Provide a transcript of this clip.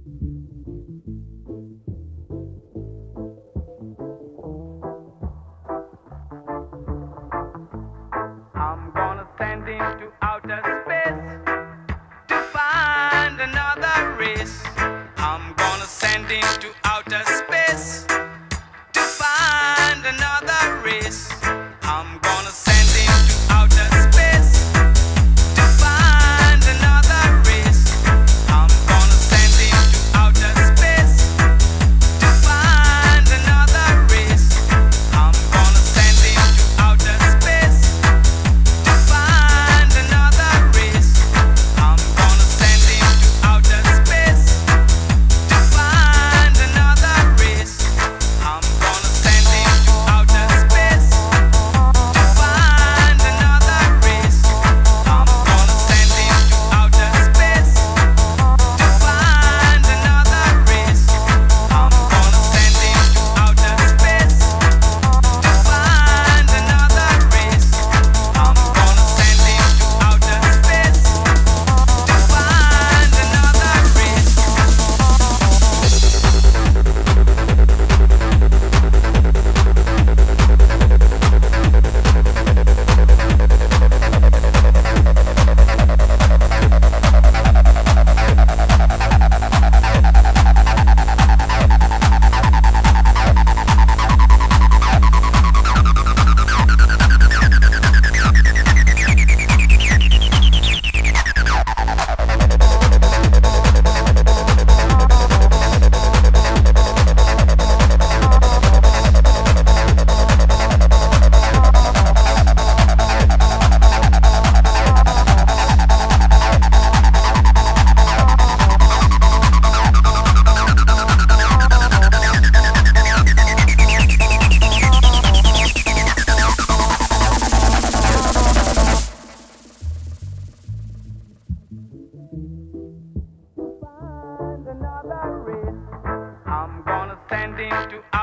I'm gonna send him to outer space to find another race. I'm gonna send him to outer space to find another race. I'm gonna send him to outer space to find another race. I'm gonna send him to outer space to find another race. I'm gonna send him to outer space to find another race. I'm gonna send him to outer space to find another race. I'm gonna send him to outer space to find another race. I'm gonna send him to outer space to find another race. I'm gonna send him to outer space to find another race. I'm gonna send him to outer space to find another race. I'm gonna send him to